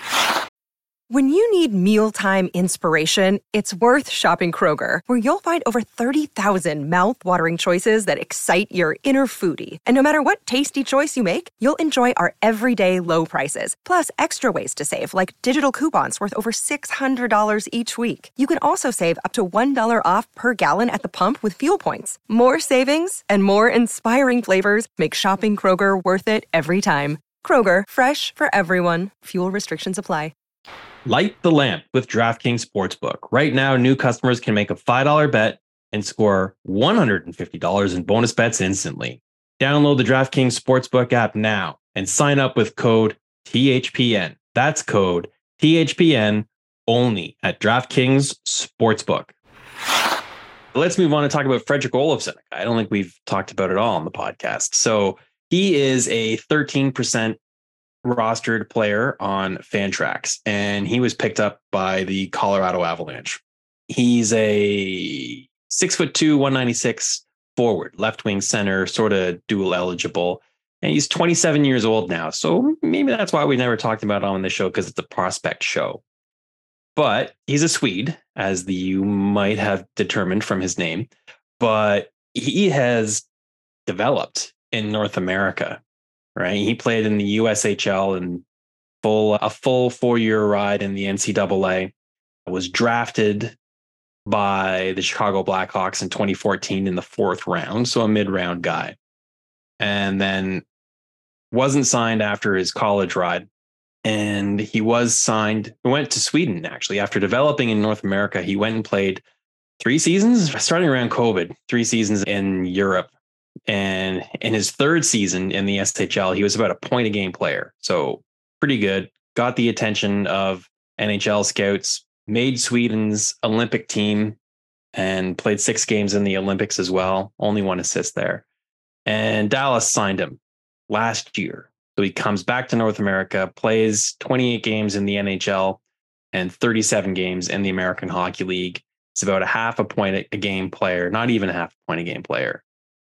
When you need mealtime inspiration, it's worth shopping Kroger, where you'll find over thirty thousand mouth-watering choices that excite your inner foodie. And no matter what tasty choice you make, you'll enjoy our everyday low prices, plus extra ways to save, like digital coupons worth over six hundred dollars each week. You can also save up to one dollar off per gallon at the pump with fuel points. More savings and more inspiring flavors make shopping Kroger worth it every time. Kroger, fresh for everyone. Fuel restrictions apply. Light the lamp with DraftKings Sportsbook. Right now, new customers can make a five dollars bet and score one hundred fifty dollars in bonus bets instantly. Download the DraftKings Sportsbook app now and sign up with code T H P N. That's code T H P N only at DraftKings Sportsbook. Let's move on and talk about Fredrik Olofsson. I don't think we've talked about it all on the podcast. So he is a thirteen percent rostered player on Fantrax, and he was picked up by the Colorado Avalanche. He's a six foot two, one ninety-six forward, left wing center, sort of dual eligible. And he's twenty-seven years old now. So maybe that's why we never talked about it on the show, because it's a prospect show. But he's a Swede, as the, you might have determined from his name. But he has developed in North America. Right, he played in the U S H L and full a full four year ride in the N C double A. Was drafted by the Chicago Blackhawks in twenty fourteen in the fourth round, so a mid round guy, and then wasn't signed after his college ride. And he was signed. Went to Sweden actually after developing in North America. He went and played three seasons, starting around COVID, three seasons in Europe. And in his third season in the S H L, he was about a point a game player. So pretty good. Got the attention of N H L scouts, made Sweden's Olympic team, and played six games in the Olympics as well. Only one assist there. And Dallas signed him last year. So he comes back to North America, plays twenty-eight games in the N H L and thirty-seven games in the American Hockey League. It's about a half a point a game player, not even a half a point a game player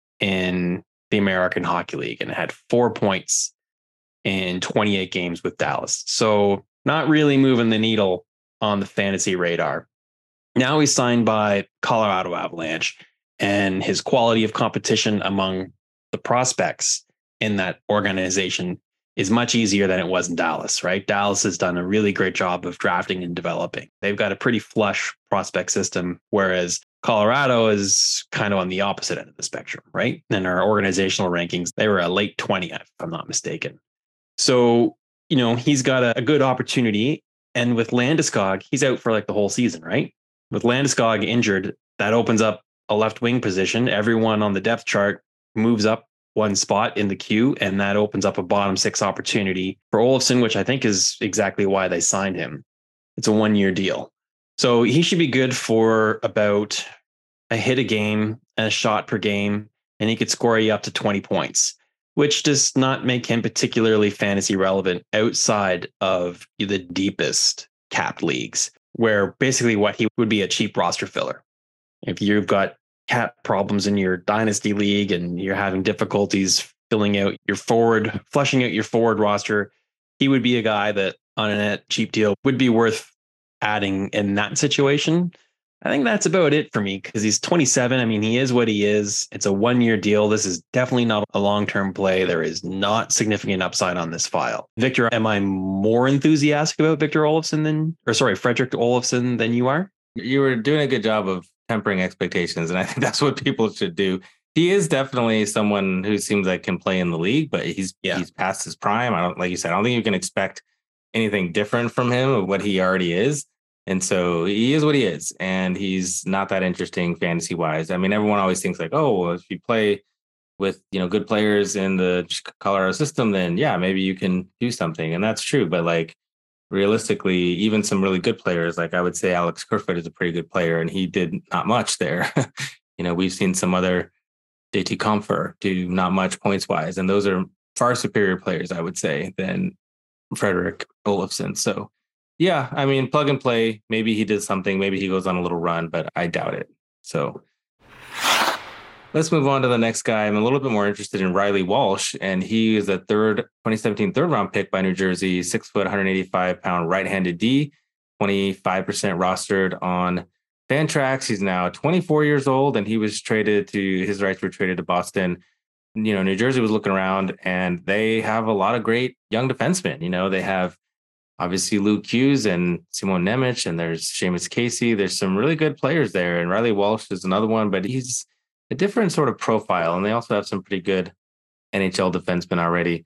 in the American Hockey League, and had four points in twenty-eight games with Dallas. So not really moving the needle on the fantasy radar. Now he's signed by Colorado Avalanche, and his quality of competition among the prospects in that organization is much easier than it was in Dallas, right? Dallas has done a really great job of drafting and developing. They've got a pretty flush prospect system, whereas Colorado is kind of on the opposite end of the spectrum, right? In our organizational rankings, they were a late twenty, if I'm not mistaken. So, you know, he's got a, a good opportunity. And with Landeskog, he's out for like the whole season, right? With Landeskog injured, that opens up a left wing position. Everyone on the depth chart moves up one spot in the queue, and that opens up a bottom six opportunity for Olofsson, which I think is exactly why they signed him. It's a one-year deal. So he should be good for about a hit a game and a shot per game, and he could score you up to twenty points, which does not make him particularly fantasy relevant outside of the deepest capped leagues, where basically what he would be a cheap roster filler. If you've got cap problems in your dynasty league and you're having difficulties filling out your forward, flushing out your forward roster, he would be a guy that on a net cheap deal would be worth adding in that situation. I think that's about it for me, because he's twenty-seven. I mean, he is what he is. It's a one-year deal. This is definitely not a long-term play. There is not significant upside on this file. Victor, am I more enthusiastic about Victor Olofsson than, or sorry, Fredrik Olofsson than you are? You were doing a good job of tempering expectations, and I think that's what people should do. He is definitely someone who seems like can play in the league, but he's Yeah. he's past his prime. I don't like you said. I don't think you can expect anything different from him of what he already is. And so he is what he is, and he's not that interesting fantasy wise. I mean, everyone always thinks like, oh, well, if you play with you know good players in the Colorado system, then yeah, maybe you can do something, and that's true. But like realistically, even some really good players, like I would say Alex Kerfoot is a pretty good player, and he did not much there. you know, we've seen some other J T Compher do not much points wise, and those are far superior players, I would say, than Frederick Olofsson. So yeah, I mean, plug and play. Maybe he did something. Maybe he goes on a little run, but I doubt it. So let's move on to the next guy. I'm a little bit more interested in Riley Walsh, and he is a third twenty seventeen third round pick by New Jersey, six foot, one hundred eighty-five pound right-handed D, twenty-five percent rostered on Fantrax. He's now twenty-four years old, and he was traded to his rights were traded to Boston. You know, New Jersey was looking around, and they have a lot of great young defensemen. You know, they have obviously Luke Hughes and Simon Nemec, and there's Seamus Casey. There's some really good players there, and Riley Walsh is another one, but he's a different sort of profile, and they also have some pretty good N H L defensemen already.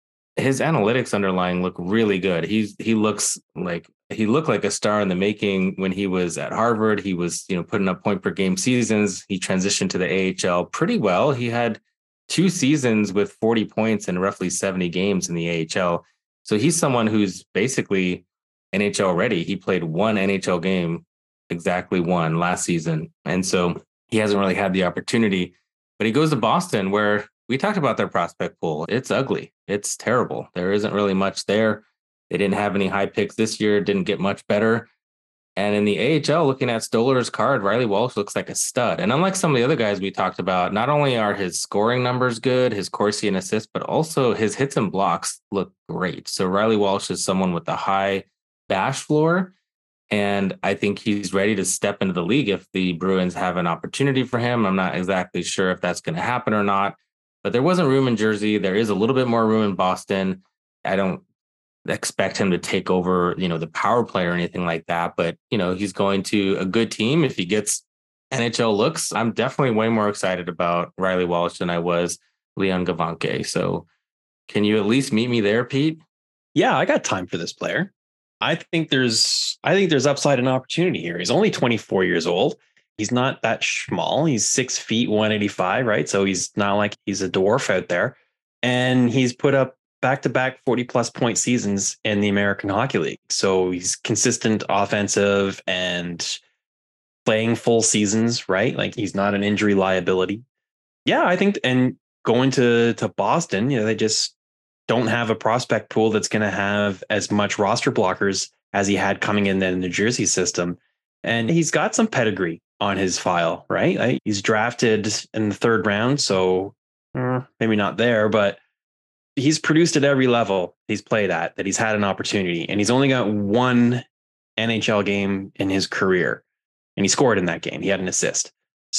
His analytics underlying look really good. He's he looks like he looked like a star in the making when he was at Harvard. He was, you know, putting up point per game seasons. He transitioned to the A H L pretty well. He had two seasons with forty points and roughly seventy games in the A H L. So he's someone who's basically N H L ready. He played one N H L game, exactly one last season. And so he hasn't really had the opportunity, but he goes to Boston where we talked about their prospect pool. It's ugly. It's terrible. There isn't really much there. They didn't have any high picks this year, didn't get much better. And in the A H L, looking at Stoller's card, Riley Walsh looks like a stud. And unlike some of the other guys we talked about, not only are his scoring numbers good, his Corsi and assists, but also his hits and blocks look great. So Riley Walsh is someone with a high bash floor. And I think he's ready to step into the league if the Bruins have an opportunity for him. I'm not exactly sure if that's going to happen or not, but there wasn't room in Jersey. There is a little bit more room in Boston. I don't expect him to take over, you know, the power play or anything like that. But, you know, he's going to a good team. If he gets N H L looks, I'm definitely way more excited about Riley Walsh than I was Leon Gavanke. So can you at least meet me there, Pete? Yeah, I got time for this player. I think there's I think there's upside and opportunity here. He's only twenty-four years old. He's not that small. He's six feet, one eighty-five, right? So he's not like he's a dwarf out there. And he's put up back-to-back forty plus point seasons in the American Hockey League. So he's consistent offensive and playing full seasons, right? Like he's not an injury liability. Yeah, I think, and going to, to Boston, you know, they just don't have a prospect pool that's going to have as much roster blockers as he had coming in the New Jersey system. And he's got some pedigree on his file, right? Like he's drafted in the third round. So eh, maybe not there, but he's produced at every level he's played at, that he's had an opportunity, and he's only got one N H L game in his career, and he scored in that game. He had an assist.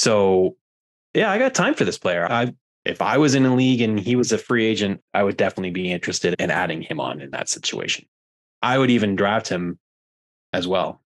So yeah, I got time for this player. I, if I was in a league and he was a free agent, I would definitely be interested in adding him on in that situation. I would even draft him as well.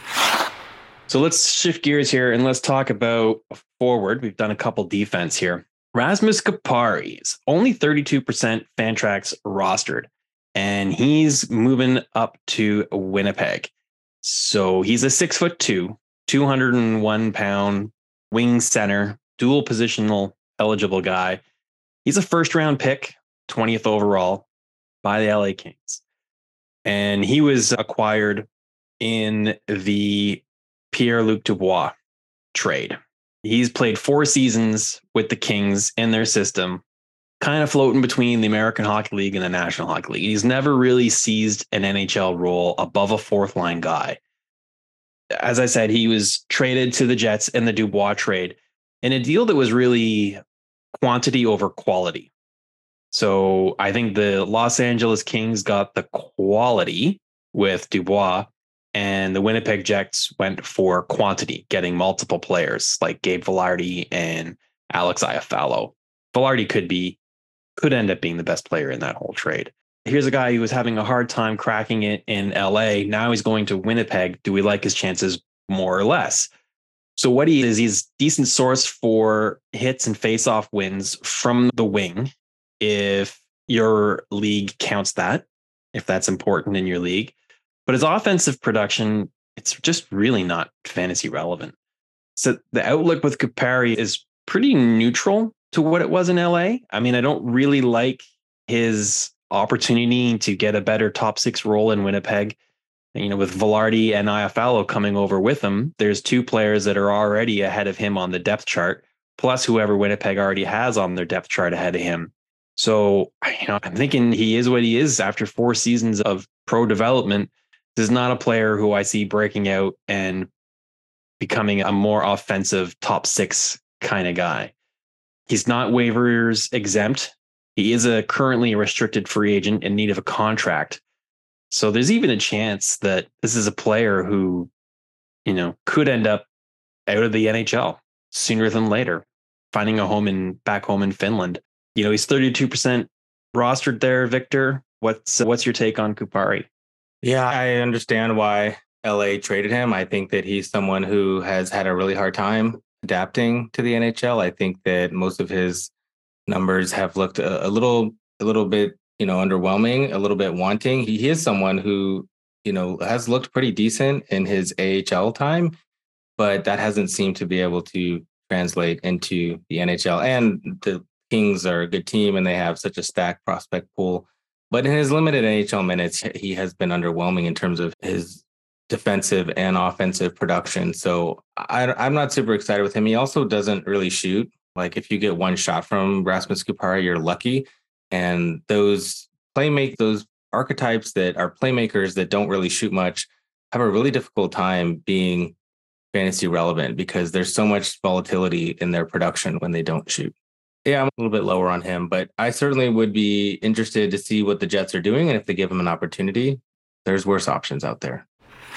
So let's shift gears here and let's talk about forward. We've done a couple defense here. Rasmus Kupari is only thirty-two percent Fantrax rostered, and he's moving up to Winnipeg. So he's a six foot two, two hundred one pound wing center, dual positional eligible guy. He's a first round pick, twentieth overall by the L A Kings. And he was acquired in the Pierre-Luc Dubois trade. He's played four seasons with the Kings in their system, kind of floating between the American Hockey League and the National Hockey League. He's never really seized an N H L role above a fourth line guy. As I said, he was traded to the Jets in the Dubois trade in a deal that was really quantity over quality. So I think the Los Angeles Kings got the quality with Dubois, and the Winnipeg Jets went for quantity, getting multiple players like Gabe Vilardi and Alex Iafallo. Vilardi could be, could end up being the best player in that whole trade. Here's a guy who was having a hard time cracking it in L A. Now he's going to Winnipeg. Do we like his chances more or less? So what he is, he's decent source for hits and face-off wins from the wing, if your league counts that, if that's important in your league. But his offensive production, it's just really not fantasy relevant. So the outlook with Kupari is pretty neutral to what it was in L A. I mean, I don't really like his opportunity to get a better top six role in Winnipeg. You know, with Velarde and Iafallo coming over with him, there's two players that are already ahead of him on the depth chart, plus whoever Winnipeg already has on their depth chart ahead of him. So, you know, I'm thinking he is what he is after four seasons of pro development. This is not a player who I see breaking out and becoming a more offensive top six kind of guy. He's not waivers exempt. He is a currently a restricted free agent in need of a contract. So there's even a chance that this is a player who, you know, could end up out of the N H L sooner than later, finding a home in back home in Finland. You know, he's thirty-two percent rostered there, Victor. What's what's your take on Kupari? Yeah, I understand why L A traded him. I think that he's someone who has had a really hard time adapting to the N H L. I think that most of his numbers have looked a, a little, a little bit, you know, underwhelming, a little bit wanting. He, he is someone who, you know, has looked pretty decent in his A H L time, but that hasn't seemed to be able to translate into the N H L. And the Kings are a good team and they have such a stacked prospect pool. But in his limited N H L minutes, he has been underwhelming in terms of his defensive and offensive production. So I, I'm not super excited with him. He also doesn't really shoot. Like if you get one shot from Rasmus Kupari, you're lucky. And those playmake, those archetypes that are playmakers that don't really shoot much have a really difficult time being fantasy relevant because there's so much volatility in their production when they don't shoot. Yeah, I'm a little bit lower on him, but I certainly would be interested to see what the Jets are doing. And if they give him an opportunity, there's worse options out there.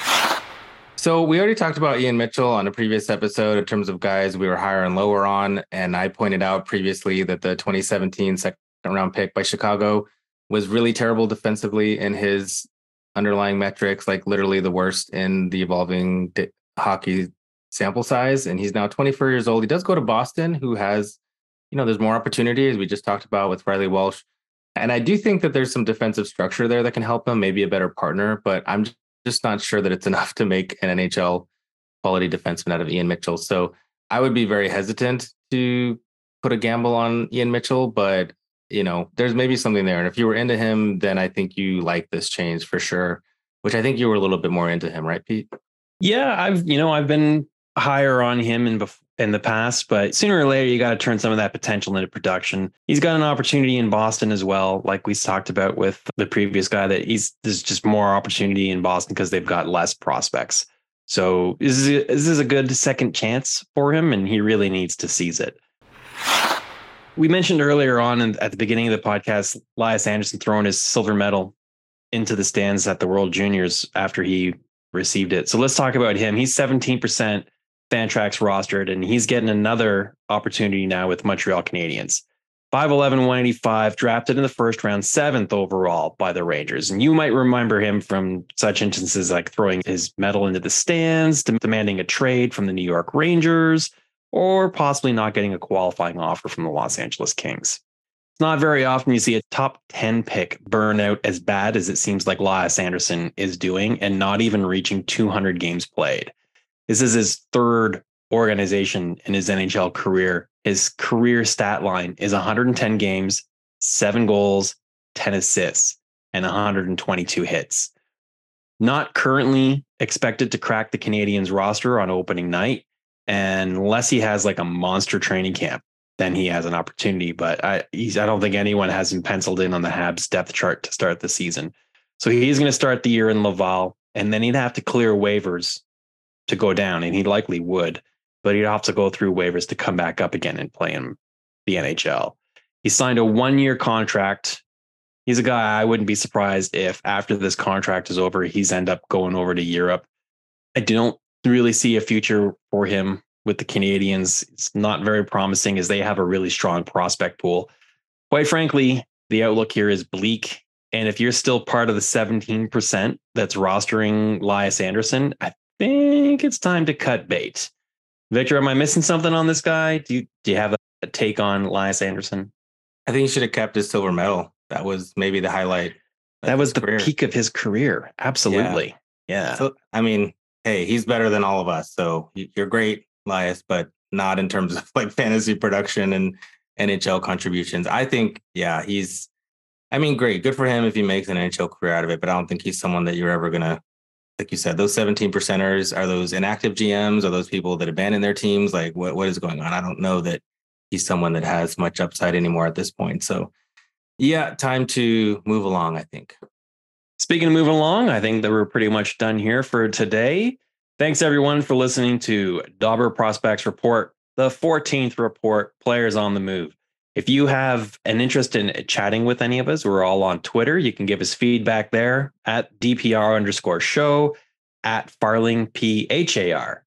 So we already talked about Ian Mitchell on a previous episode in terms of guys we were higher and lower on. And I pointed out previously that the twenty seventeen second round pick by Chicago was really terrible defensively in his underlying metrics, like literally the worst in the evolving di- hockey sample size. And he's now twenty-four years old. He does go to Boston, who has, you know, there's more opportunity, as we just talked about with Riley Walsh. And I do think that there's some defensive structure there that can help him, maybe a better partner, but I'm just not sure that it's enough to make an N H L quality defenseman out of Ian Mitchell. So I would be very hesitant to put a gamble on Ian Mitchell, but you know, there's maybe something there. And if you were into him, then I think you like this change for sure, which I think you were a little bit more into him, right, Pete? Yeah, I've, you know, I've been higher on him in, bef- in the past, but sooner or later, you got to turn some of that potential into production. He's got an opportunity in Boston as well. Like we talked about with the previous guy, that he's, there's just more opportunity in Boston because they've got less prospects. So this is, this is a good second chance for him, and he really needs to seize it. We mentioned earlier on in, at the beginning of the podcast, Lias Andersson throwing his silver medal into the stands at the World Juniors after he received it. So let's talk about him. He's seventeen percent Fantrax rostered, and he's getting another opportunity now with Montreal Canadiens. five eleven, one eighty-five, drafted in the first round, seventh overall by the Rangers. And you might remember him from such instances like throwing his medal into the stands, demanding a trade from the New York Rangers, or possibly not getting a qualifying offer from the Los Angeles Kings. It's not very often you see a top ten pick burn out as bad as it seems like Lias Andersson is doing and not even reaching two hundred games played. This is his third organization in his N H L career. His career stat line is one hundred ten games, seven goals, ten assists, and one hundred twenty-two hits. Not currently expected to crack the Canadiens roster on opening night. And unless he has like a monster training camp, then he has an opportunity. But I, he's, I don't think anyone has him penciled in on the Habs depth chart to start the season. So he's going to start the year in Laval, and then he'd have to clear waivers to go down, and he likely would. But he'd have to go through waivers to come back up again and play in the N H L. He signed a one-year contract. He's a guy I wouldn't be surprised if after this contract is over, he's end up going over to Europe. I don't really see a future for him with the Canadiens. It's not very promising as they have a really strong prospect pool. Quite frankly, the outlook here is bleak. And if you're still part of the seventeen percent that's rostering Lias Andersson, I think it's time to cut bait. Victor, am I missing something on this guy? Do you do you have a, a take on Elias Anderson? I think he should have kept his silver medal. That was maybe the highlight. That was the career. Peak of his career. Absolutely. Yeah. yeah. So, I mean, hey, he's better than all of us. So you're great, Elias, but not in terms of like fantasy production and N H L contributions. I think, yeah, he's, I mean, great. Good for him if he makes an N H L career out of it, but I don't think he's someone that you're ever going to, like you said, those seventeen percenters, are those inactive G Ms? Are those people that abandon their teams? Like what, what is going on? I don't know that he's someone that has much upside anymore at this point. So yeah, time to move along, I think. Speaking of moving along, I think that we're pretty much done here for today. Thanks, everyone, for listening to Dobber Prospects Report, the fourteenth report, Players on the Move. If you have an interest in chatting with any of us, we're all on Twitter. You can give us feedback there at D P R underscore show, at Farling, P H A R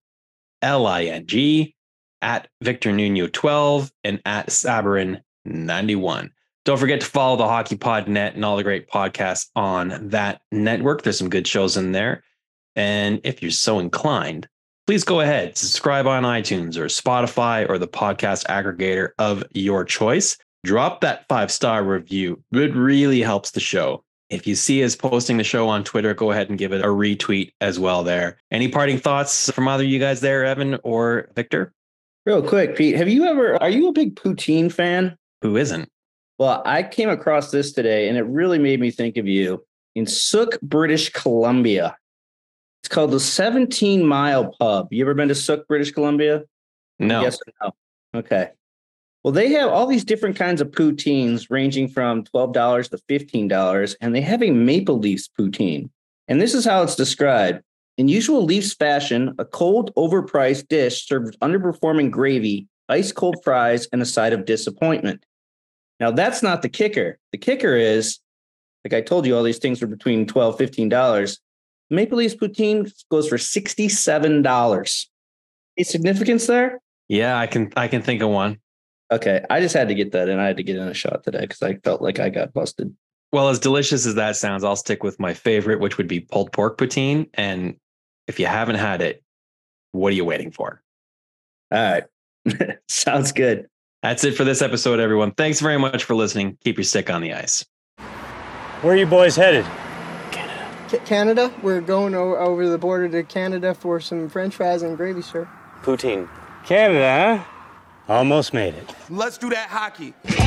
L I N G, at Victor Nuno twelve, and at Sabarin ninety-one. Don't forget to follow the Hockey Pod Net and all the great podcasts on that network. There's some good shows in there. And if you're so inclined, please go ahead, subscribe on iTunes or Spotify or the podcast aggregator of your choice. Drop that five-star review. It really helps the show. If you see us posting the show on Twitter, go ahead and give it a retweet as well there. Any parting thoughts from either of you guys there, Evan or Victor? Real quick, Pete, have you ever, are you a big poutine fan? Who isn't? Well, I came across this today and it really made me think of you. In Sook, British Columbia. It's called the seventeen mile Pub. You ever been to Sook, British Columbia? No. Yes or no? Okay. Well, they have all these different kinds of poutines ranging from twelve dollars to fifteen dollars, and they have a Maple Leafs poutine. And this is how it's described. In usual Leafs fashion, a cold, overpriced dish served with underperforming gravy, ice-cold fries, and a side of disappointment. Now, that's not the kicker. The kicker is, like I told you, all these things are between twelve dollars, fifteen dollars. Maple Leafs poutine goes for sixty-seven dollars. Any significance there? Yeah, I can I can think of one. Okay, I just had to get that in. I had to get in a shot today because I felt like I got busted. Well, as delicious as that sounds, I'll stick with my favorite, which would be pulled pork poutine. And if you haven't had it, what are you waiting for? All right. Sounds good. That's it for this episode, everyone. Thanks very much for listening. Keep your stick on the ice. Where are you boys headed? Canada. We're going o- over the border to Canada for some French fries and gravy, sir. Poutine. Canada, huh? Almost made it. Let's do that hockey.